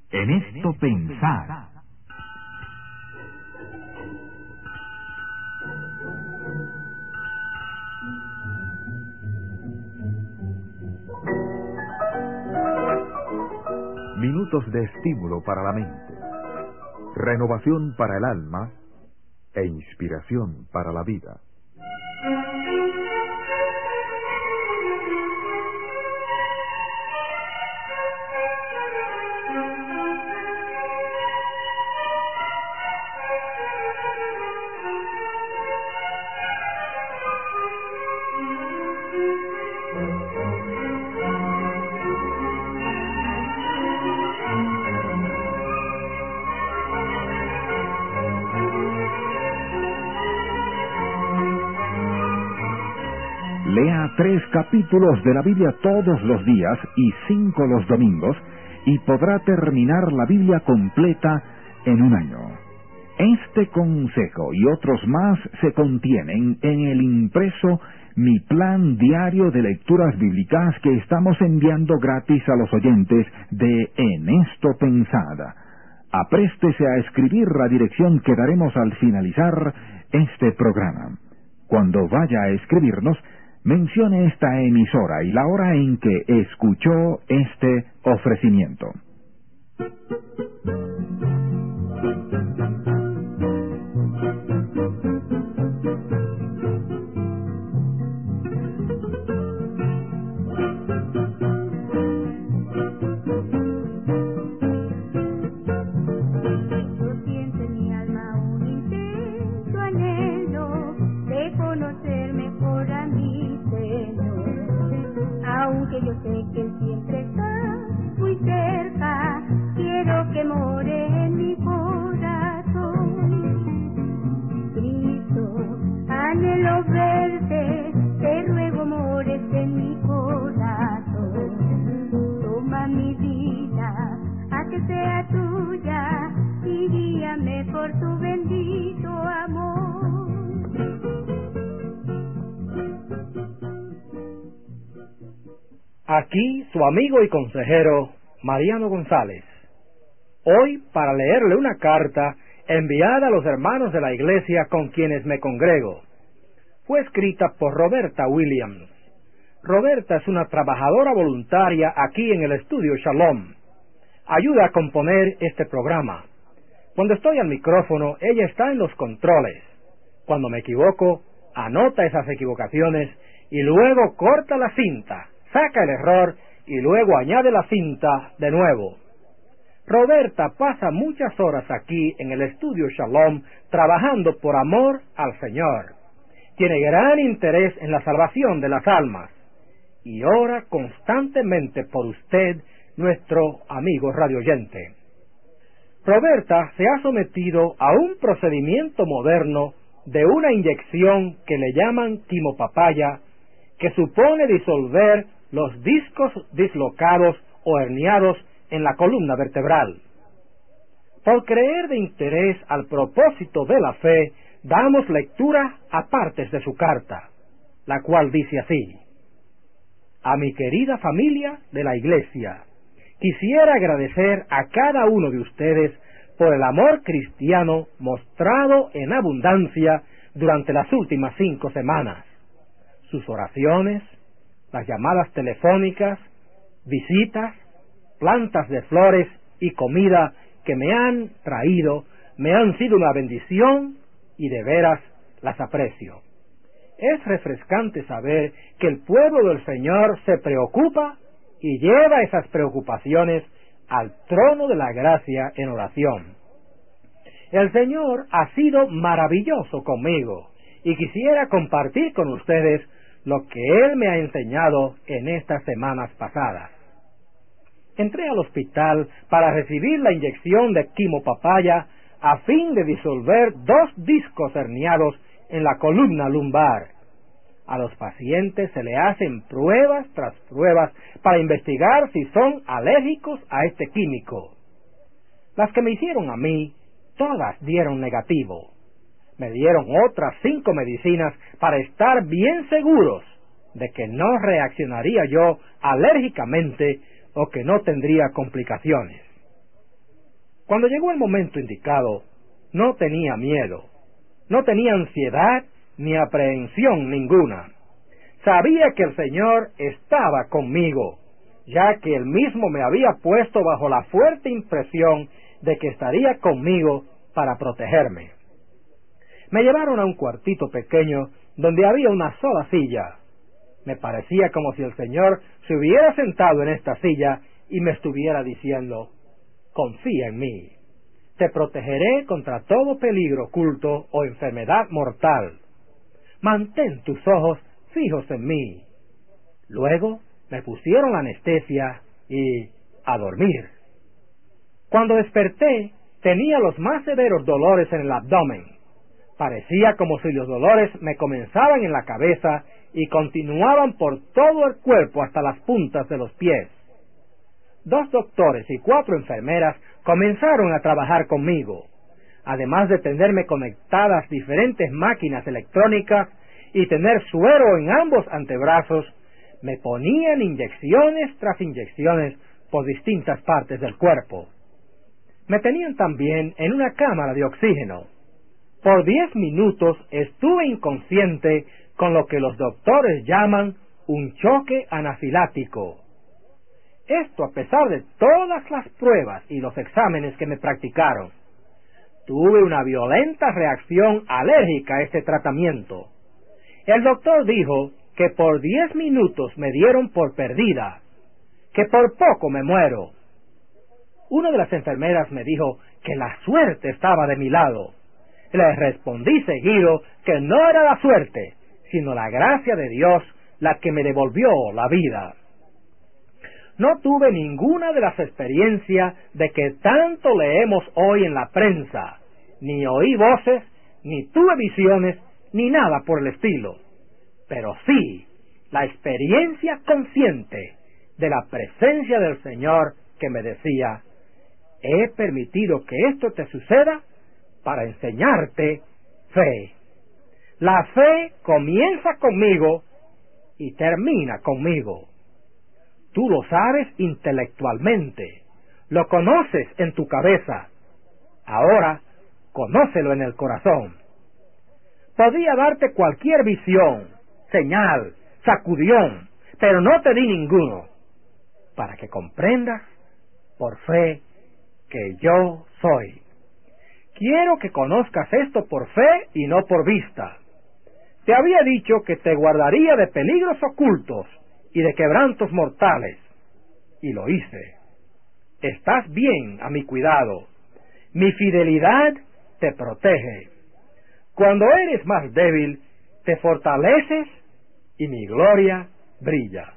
En esto pensar. Minutos de estímulo para la mente, renovación para el alma e inspiración para la vida. Lea 3 capítulos de la Biblia todos los días y 5 los domingos, y podrá terminar la Biblia completa en un año. Este consejo y otros más se contienen en el impreso Mi Plan Diario de Lecturas Bíblicas que estamos enviando gratis a los oyentes de En Esto Pensada. Apréstese a escribir la dirección que daremos al finalizar este programa. Cuando vaya a escribirnos, mencione esta emisora y la hora en que escuchó este ofrecimiento. Yo sé que Él siempre está muy cerca, quiero que more en mi corazón. Cristo, anhelo verte, te ruego mores en mi corazón. Toma mi vida, a que sea tuya, y guíame por tu bendito amor. Aquí su amigo y consejero, Mariano González. Hoy para leerle una carta enviada a los hermanos de la iglesia con quienes me congrego. Fue escrita por Roberta Williams. Roberta es una trabajadora voluntaria aquí en el estudio Shalom. Ayuda a componer este programa. Cuando estoy al micrófono, ella está en los controles. Cuando me equivoco, anota esas equivocaciones y luego corta la cinta. Saca el error y luego añade la cinta de nuevo. Roberta pasa muchas horas aquí en el estudio Shalom trabajando por amor al Señor. Tiene gran interés en la salvación de las almas y ora constantemente por usted, nuestro amigo radioyente. Roberta se ha sometido a un procedimiento moderno de una inyección que le llaman quimopapaya, que supone disolver los discos dislocados o herniados en la columna vertebral. Por creer de interés al propósito de la fe, damos lectura a partes de su carta, la cual dice así: A mi querida familia de la iglesia, quisiera agradecer a cada uno de ustedes por el amor cristiano mostrado en abundancia durante las últimas 5 semanas. Sus oraciones, las llamadas telefónicas, visitas, plantas de flores y comida que me han traído, me han sido una bendición y de veras las aprecio. Es refrescante saber que el pueblo del Señor se preocupa y lleva esas preocupaciones al trono de la gracia en oración. El Señor ha sido maravilloso conmigo y quisiera compartir con ustedes lo que Él me ha enseñado en estas semanas pasadas. Entré al hospital para recibir la inyección de quimopapaya a fin de disolver 2 discos herniados en la columna lumbar. A los pacientes se le hacen pruebas tras pruebas para investigar si son alérgicos a este químico. Las que me hicieron a mí, todas dieron negativo. Me dieron otras 5 medicinas para estar bien seguros de que no reaccionaría yo alérgicamente o que no tendría complicaciones. Cuando llegó el momento indicado, no tenía miedo, no tenía ansiedad ni aprehensión ninguna. Sabía que el Señor estaba conmigo, ya que Él mismo me había puesto bajo la fuerte impresión de que estaría conmigo para protegerme. Me llevaron a un cuartito pequeño donde había una sola silla. Me parecía como si el Señor se hubiera sentado en esta silla y me estuviera diciendo: confía en mí, te protegeré contra todo peligro oculto o enfermedad mortal. Mantén tus ojos fijos en mí. Luego me pusieron la anestesia y a dormir. Cuando desperté, tenía los más severos dolores en el abdomen. Parecía como si los dolores me comenzaban en la cabeza y continuaban por todo el cuerpo hasta las puntas de los pies. 2 doctores y 4 enfermeras comenzaron a trabajar conmigo, además de tenerme conectadas diferentes máquinas electrónicas y tener suero en ambos antebrazos. Me ponían inyecciones tras inyecciones por distintas partes del cuerpo. Me tenían también en una cámara de oxígeno. Por 10 minutos estuve inconsciente con lo que los doctores llaman un choque anafilático. Esto a pesar de todas las pruebas y los exámenes que me practicaron. Tuve una violenta reacción alérgica a este tratamiento. El doctor dijo que por 10 minutos me dieron por perdida, que por poco me muero. Una de las enfermeras me dijo que la suerte estaba de mi lado. Le respondí seguido que no era la suerte, sino la gracia de Dios la que me devolvió la vida. No tuve ninguna de las experiencias de que tanto leemos hoy en la prensa, ni oí voces, ni tuve visiones, ni nada por el estilo. Pero sí, la experiencia consciente de la presencia del Señor que me decía: he permitido que esto te suceda para enseñarte fe. La fe comienza conmigo y termina conmigo. Tú lo sabes intelectualmente, lo conoces en tu cabeza. Ahora, conócelo en el corazón. Podía darte cualquier visión, señal, sacudión, pero no te di ninguno, para que comprendas por fe que yo soy. Quiero que conozcas esto por fe y no por vista. Te había dicho que te guardaría de peligros ocultos y de quebrantos mortales, y lo hice. Estás bien a mi cuidado. Mi fidelidad te protege. Cuando eres más débil, te fortaleces y mi gloria brilla.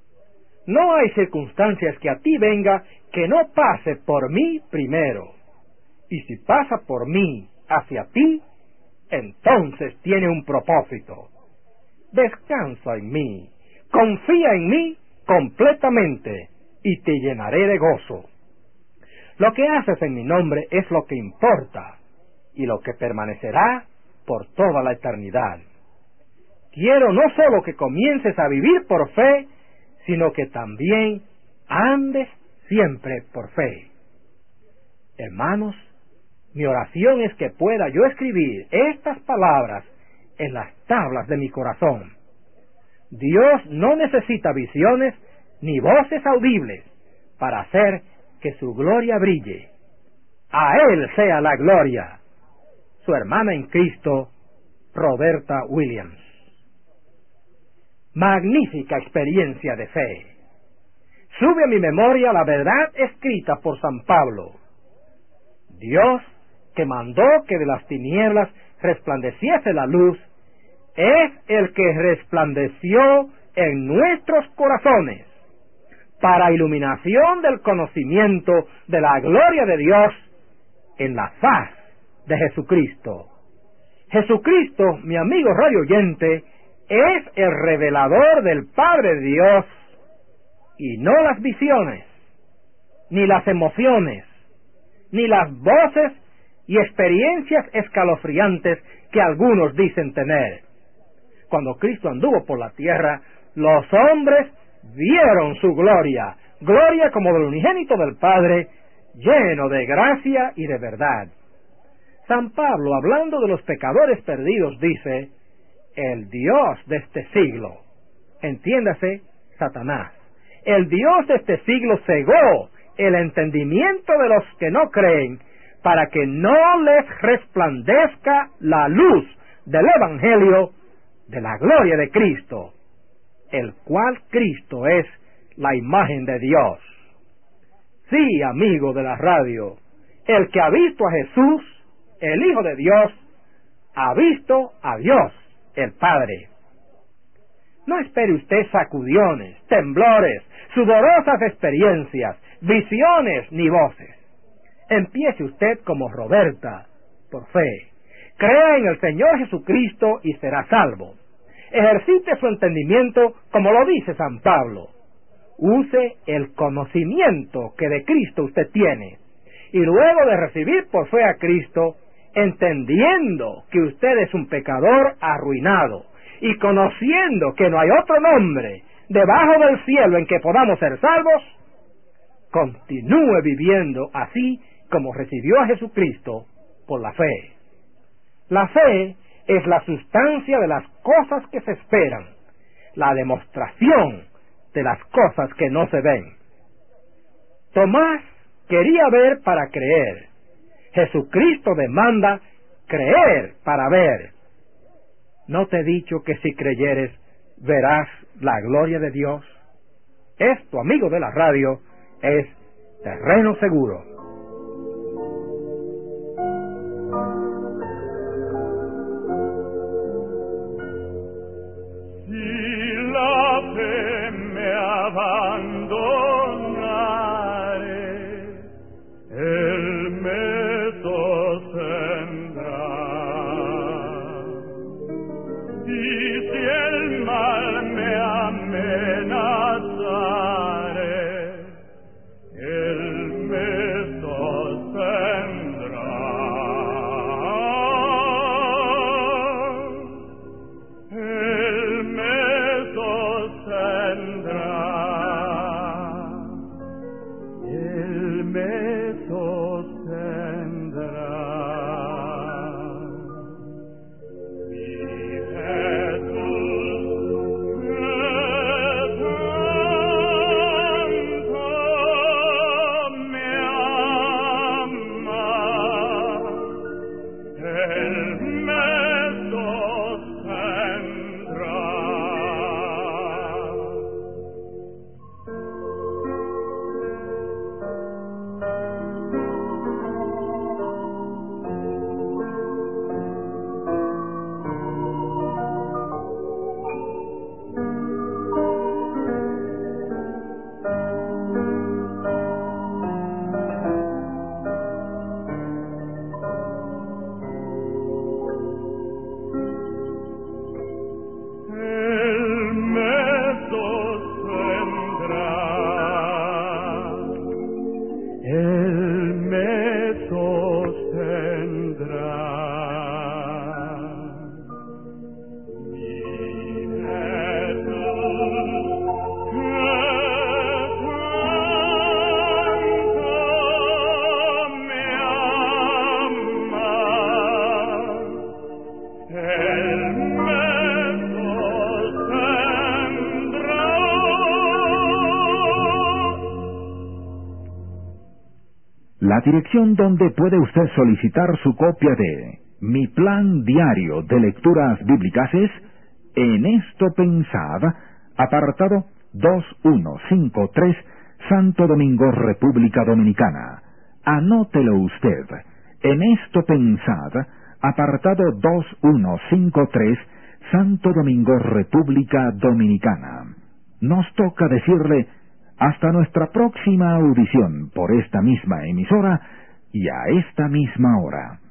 No hay circunstancias que a ti venga que no pase por mí primero. Y si pasa por mí hacia ti, entonces tiene un propósito. Descansa en mí, confía en mí completamente y te llenaré de gozo. Lo que haces en mi nombre es lo que importa y lo que permanecerá por toda la eternidad. Quiero no solo que comiences a vivir por fe, sino que también andes siempre por fe. Hermanos, mi oración es que pueda yo escribir estas palabras en las tablas de mi corazón. Dios no necesita visiones ni voces audibles para hacer que su gloria brille. A Él sea la gloria. Su hermana en Cristo, Roberta Williams. Magnífica experiencia de fe. Sube a mi memoria la verdad escrita por San Pablo. Dios, que mandó que de las tinieblas resplandeciese la luz, es el que resplandeció en nuestros corazones para iluminación del conocimiento de la gloria de Dios en la faz de Jesucristo. Jesucristo, mi amigo radio oyente, es el revelador del Padre de Dios, y no las visiones, ni las emociones, ni las voces y experiencias escalofriantes que algunos dicen tener. Cuando Cristo anduvo por la tierra, los hombres vieron su gloria, gloria como del unigénito del Padre, lleno de gracia y de verdad. San Pablo, hablando de los pecadores perdidos, dice, el Dios de este siglo, entiéndase, Satanás, el Dios de este siglo cegó el entendimiento de los que no creen, para que no les resplandezca la luz del Evangelio de la gloria de Cristo, el cual Cristo es la imagen de Dios. Sí, amigo de la radio, el que ha visto a Jesús, el Hijo de Dios, ha visto a Dios, el Padre. No espere usted sacudiones, temblores, sudorosas experiencias, visiones ni voces. Empiece usted como Roberta, por fe. Crea en el Señor Jesucristo y será salvo. Ejercite su entendimiento como lo dice San Pablo. Use el conocimiento que de Cristo usted tiene. Y luego de recibir por fe a Cristo, entendiendo que usted es un pecador arruinado y conociendo que no hay otro nombre debajo del cielo en que podamos ser salvos, continúe viviendo así como recibió a Jesucristo por la fe. La fe es la sustancia de las cosas que se esperan, la demostración de las cosas que no se ven. Tomás quería ver para creer. Jesucristo demanda creer para ver. ¿No te he dicho que si creyeres verás la gloria de Dios? Esto, amigo de la radio, es Terreno Seguro. La dirección donde puede usted solicitar su copia de Mi Plan Diario de Lecturas Bíblicas es En Esto Pensad, apartado 2153, Santo Domingo, República Dominicana. Anótelo usted. En Esto Pensad, apartado 2153, Santo Domingo, República Dominicana. Nos toca decirle hasta nuestra próxima audición por esta misma emisora y a esta misma hora.